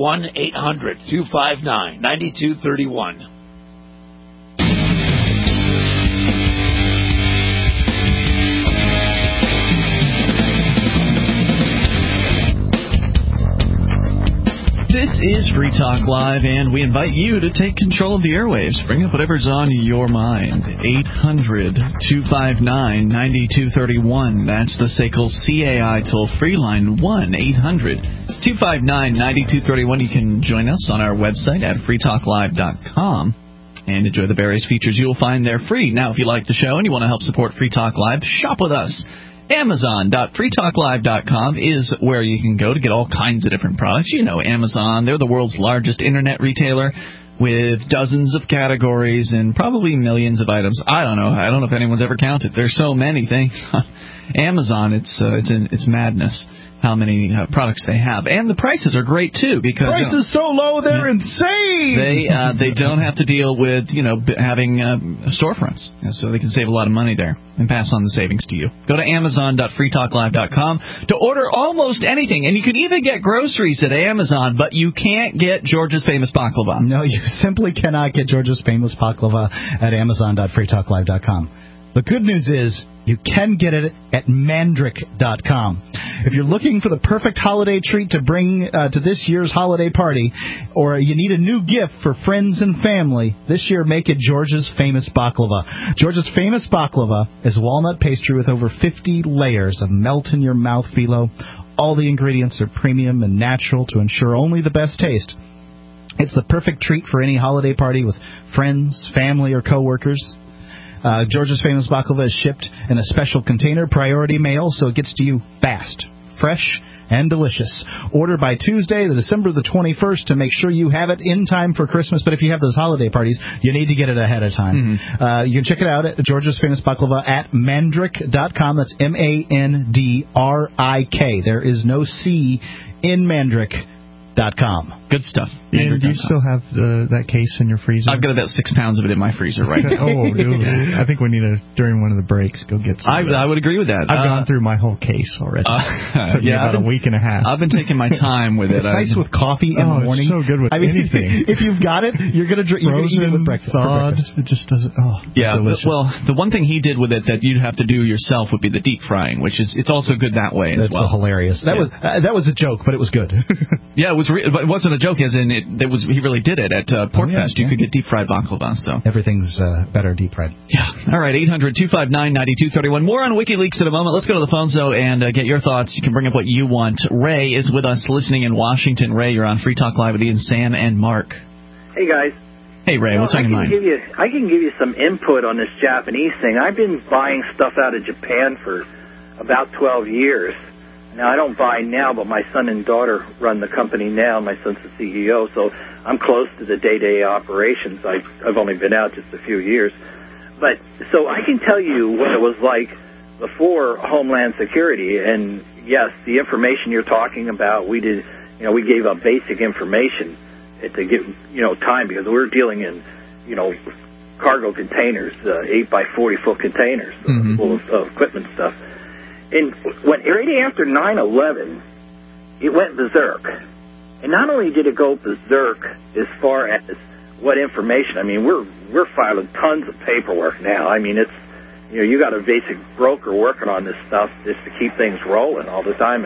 1-800-259-9231. This is Free Talk Live, and we invite you to take control of the airwaves. Bring up whatever's on your mind. 800-259-9231. That's the SACL CAI toll-free line, 1-800-259-9231. You can join us on our website at freetalklive.com and enjoy the various features you'll find there free. Now, if you like the show and you want to help support Free Talk Live, shop with us. Amazon.freetalklive.com is where you can go to get all kinds of different products. You know Amazon. They're the world's largest internet retailer with dozens of categories and probably millions of items. I don't know. I don't know if anyone's ever counted. There's so many things on Amazon. It's madness how many products they have. And the prices are great, too, because... Prices so low, they're insane! They don't have to deal with, having storefronts, so they can save a lot of money there and pass on the savings to you. Go to Amazon.freetalklive.com to order almost anything, and you can even get groceries at Amazon, but you can't get Georgia's Famous Baklava. No, you simply cannot get Georgia's Famous Baklava at Amazon.freetalklive.com. The good news is you can get it at Mandrick.com. If you're looking for the perfect holiday treat to bring to this year's holiday party, or you need a new gift for friends and family, this year make it Georgia's Famous Baklava. Georgia's Famous Baklava is walnut pastry with over 50 layers of melt-in-your-mouth phyllo. All the ingredients are premium and natural to ensure only the best taste. It's the perfect treat for any holiday party with friends, family, or coworkers. Georgia's Famous Baklava is shipped in a special container, priority mail, so it gets to you fast, fresh, and delicious. Order by Tuesday, December the 21st, to make sure you have it in time for Christmas. But if you have those holiday parties, you need to get it ahead of time. Mm-hmm. You can check it out at Georgia's Famous Baklava at Mandrick.com. That's Mandrik. There is no C in Mandrick.com. Good stuff. And do you still have that case in your freezer? I've got about 6 pounds of it in my freezer right now. Oh, dude. I think we need to, during one of the breaks, go get some. I would agree with that. I've gone through my whole case already. Took me about a week and a half. I've been taking my time with it. It's nice with coffee in the morning. It's so good with anything. If you've got it, you're going to drink it with breakfast. Thawed, it just doesn't. Delicious. Well, the one thing he did with it that you'd have to do yourself would be the deep frying, which is it's also good that way as well. That's hilarious. That was a joke, but it was good. Yeah, it was. But it wasn't a joke, as in he really did it at PorcFest. You could get deep fried baklava. So everything's better deep fried. Yeah. All right. 800-259-9231. More on WikiLeaks in a moment. Let's go to the phones though and get your thoughts. You can bring up what you want. Ray is with us, listening in Washington. Ray, you're on Free Talk Live with Ian, Sam, and Mark. Hey guys. Hey Ray, what's on your mind? I can give you some input on this Japanese thing. I've been buying stuff out of Japan for about 12 years. Now, I don't buy now, but my son and daughter run the company now. My son's the CEO, so I'm close to the day-to-day operations. I've only been out just a few years. But so I can tell you what it was like before Homeland Security. And, yes, the information you're talking about, we gave up basic information to get, time because we're dealing in, cargo containers, 8 by 40-foot containers full of equipment stuff. And right after 9/11, it went berserk. And not only did it go berserk as far as what information, I mean, we're filing tons of paperwork now. I mean, it's, you got a basic broker working on this stuff just to keep things rolling all the time.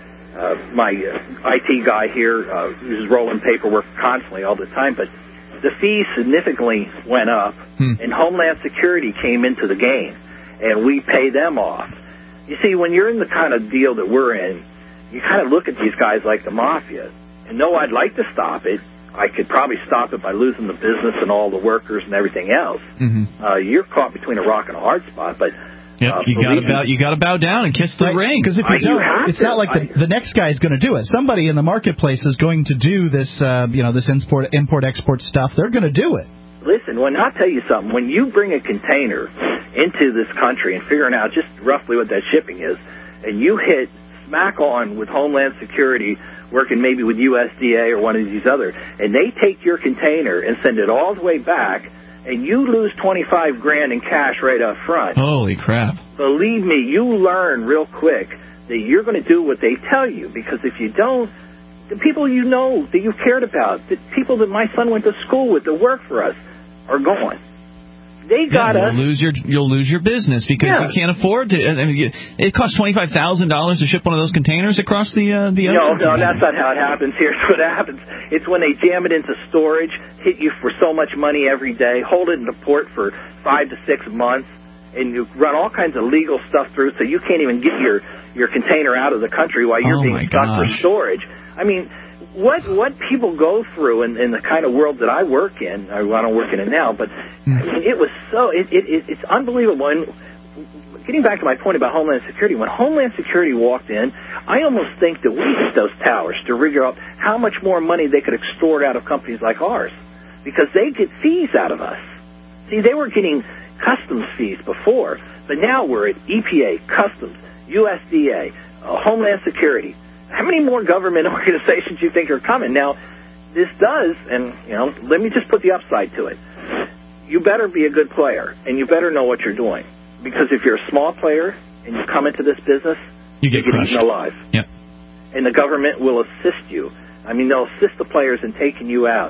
And my IT guy here is rolling paperwork constantly all the time. But the fees significantly went up, and Homeland Security came into the game, and we pay them off. You see, when you're in the kind of deal that we're in, you kind of look at these guys like the mafia. And though I'd like to stop it, I could probably stop it by losing the business and all the workers and everything else. You're caught between a rock and a hard spot. But you got to bow down and kiss the ring. Because if you don't, it's not like the next guy is going to do it. Somebody in the marketplace is going to do this, this import-export stuff. They're going to do it. Listen, I'll tell you something. When you bring a container into this country and figuring out just roughly what that shipping is, and you hit smack on with Homeland Security, working maybe with USDA or one of these other, and they take your container and send it all the way back, and you lose $25,000 in cash right up front. Holy crap. Believe me, you learn real quick that you're going to do what they tell you, because if you don't, the people you know that you cared about, the people that my son went to school with that work for us, are gone. They got us. You'll lose your business because you can't afford to. I mean, it costs $25,000 to ship one of those containers across the. No, that's not how it happens. Here's what happens: it's when they jam it into storage, hit you for so much money every day, hold it in the port for 5 to 6 months, and you run all kinds of legal stuff through, so you can't even get your container out of the country while you're being stuck for storage. I mean, what people go through in the kind of world that I work in, I don't work in it now, but I mean, it was so, it's unbelievable. And getting back to my point about Homeland Security, when Homeland Security walked in, I almost think that we hit those towers to figure out how much more money they could extort out of companies like ours, because they get fees out of us. See, they were getting customs fees before, but now we're at EPA, Customs, USDA, Homeland Security. How many more government organizations do you think are coming? Now, this does, and, let me just put the upside to it. You better be a good player, and you better know what you're doing. Because if you're a small player and you come into this business, you get eaten alive. Yep. And the government will assist you. I mean, they'll assist the players in taking you out.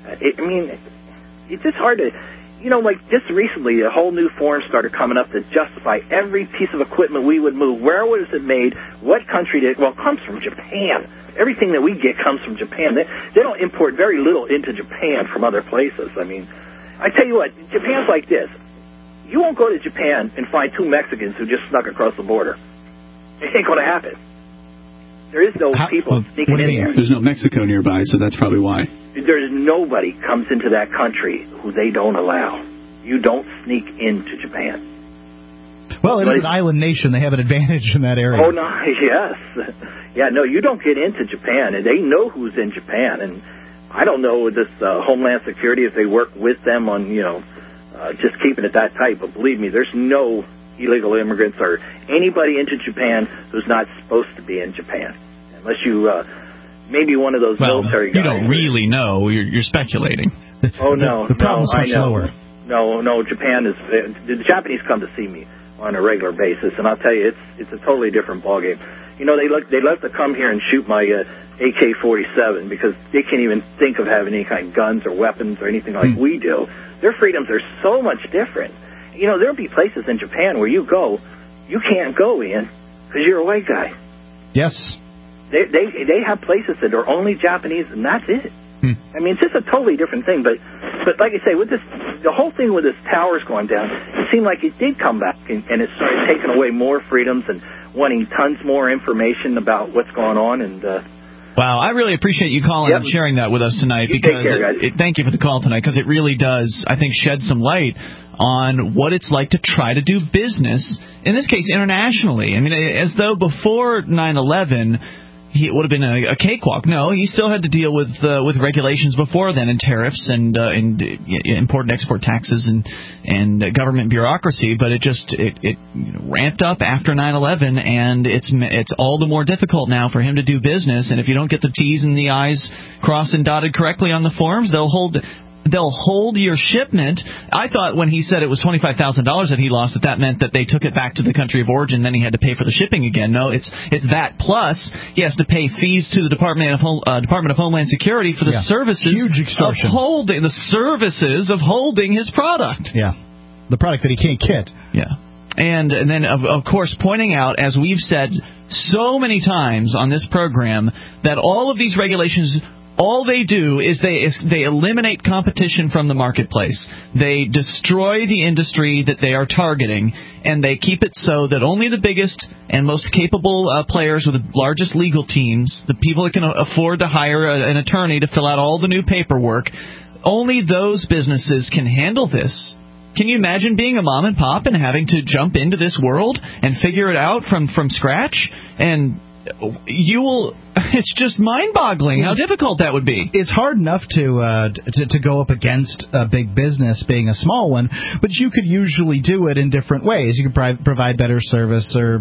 It's just hard to... like just recently, a whole new form started coming up to justify every piece of equipment we would move. Where was it made? What country did it? Well, it comes from Japan. Everything that we get comes from Japan. They don't import very little into Japan from other places. I mean, I tell you what, Japan's like this. You won't go to Japan and find 2 Mexicans who just snuck across the border. It ain't going to happen. There is no people sneaking in there. There's no Mexico nearby, so that's probably why. There's nobody comes into that country who they don't allow. You don't sneak into Japan. Well, it is an island nation. They have an advantage in that area. Oh, no, yes. Yeah, no, you don't get into Japan, and they know who's in Japan. And I don't know this Homeland Security, if they work with them on, just keeping it that tight. But believe me, there's no illegal immigrants or anybody into Japan who's not supposed to be in Japan. Unless you maybe one of those military guys. You don't really know. You're speculating. Oh, no. The problem's much lower. No, Japan is... The Japanese come to see me on a regular basis, and I'll tell you, it's a totally different ballgame. You know, they love to come here and shoot my AK-47 because they can't even think of having any kind of guns or weapons or anything like we do. Their freedoms are so much different. You know, there'll be places in Japan where you can't go in because you're a white guy. Yes. They have places that are only Japanese, and that's it. I mean, it's just a totally different thing. But like I say, with this, the whole thing with this towers going down, it seemed like it did come back, and it started taking away more freedoms and wanting tons more information about what's going on. And wow, I really appreciate you calling and sharing that with us tonight. Thank you for the call tonight, because it really does, I think, shed some light on what it's like to try to do business, in this case, internationally. I mean, as though before 9/11, it would have been a cakewalk. No, he still had to deal with regulations before then, and tariffs and import and export taxes and government bureaucracy. But it ramped up after 9/11, and it's all the more difficult now for him to do business. And if you don't get the T's and the I's crossed and dotted correctly on the forms, they'll hold your shipment. I thought when he said it was $25,000 that he lost, that meant that they took it back to the country of origin, then he had to pay for the shipping again. No, it's that plus he has to pay fees to the Department of Homeland Security for the services huge extortion. the services of holding his product. Yeah, the product that he can't get. Yeah. And then, of course, pointing out, as we've said so many times on this program, that all of these regulations, all they do is they eliminate competition from the marketplace. They destroy the industry that they are targeting, and they keep it so that only the biggest and most capable players with the largest legal teams, the people that can afford to hire an attorney to fill out all the new paperwork, only those businesses can handle this. Can you imagine being a mom and pop and having to jump into this world and figure it out from scratch? And it's just mind-boggling how difficult that would be. It's hard enough to go up against a big business being a small one, but you could usually do it in different ways. You could provide better service, or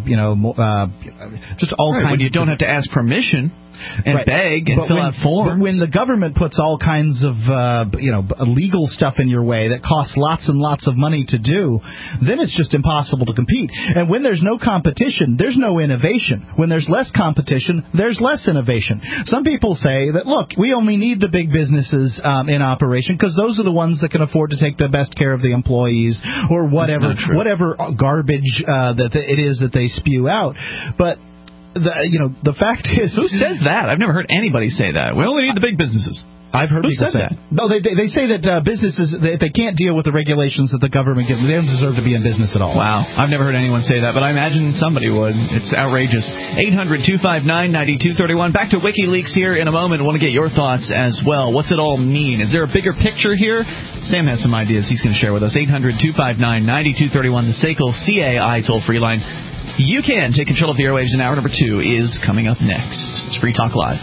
just all kinds. When you don't have to ask permission and beg and fill out forms. But when the government puts all kinds of legal stuff in your way that costs lots and lots of money to do, then it's just impossible to compete. And when there's no competition, there's no innovation. When there's less competition, there's less innovation. Some people say that, look, we only need the big businesses in operation because those are the ones that can afford to take the best care of the employees, or whatever garbage that it is that they spew out. But the fact is... Who says that? I've never heard anybody say that. We only need the big businesses. I've heard people say that. No, they say that businesses, if they can't deal with the regulations that the government gives them, they don't deserve to be in business at all. Wow. I've never heard anyone say that, but I imagine somebody would. It's outrageous. 800-259-9231. Back to WikiLeaks here in a moment. I want to get your thoughts as well. What's it all mean? Is there a bigger picture here? Sam has some ideas he's going to share with us. 800-259-9231, the SACL CAI toll-free line. You can take control of the airwaves, and hour number 2 is coming up next. It's Free Talk Live.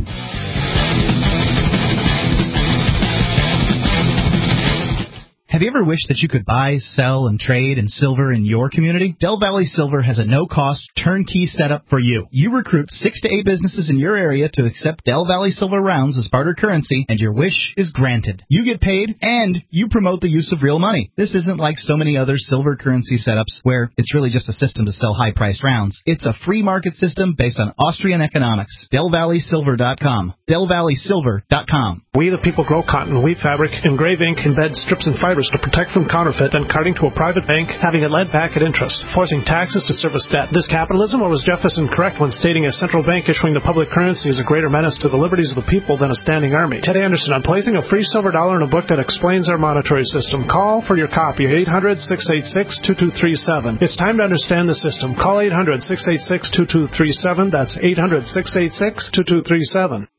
Have you ever wished that you could buy, sell, and trade in silver in your community? Del Valley Silver has a no-cost, turnkey setup for you. You recruit 6 to 8 businesses in your area to accept Del Valley Silver rounds as barter currency, and your wish is granted. You get paid, and you promote the use of real money. This isn't like so many other silver currency setups where it's really just a system to sell high-priced rounds. It's a free market system based on Austrian economics. DelValleySilver.com. DelValleySilver.com. We the people grow cotton, weave fabric, engrave ink, embed strips and fibers to protect from counterfeit and carting to a private bank, having it lent back at interest, forcing taxes to service debt. This capitalism, or was Jefferson correct when stating a central bank issuing the public currency is a greater menace to the liberties of the people than a standing army? Ted Anderson, on placing a free silver dollar in a book that explains our monetary system. Call for your copy, 800-686-2237. It's time to understand the system. Call 800-686-2237. That's 800-686-2237.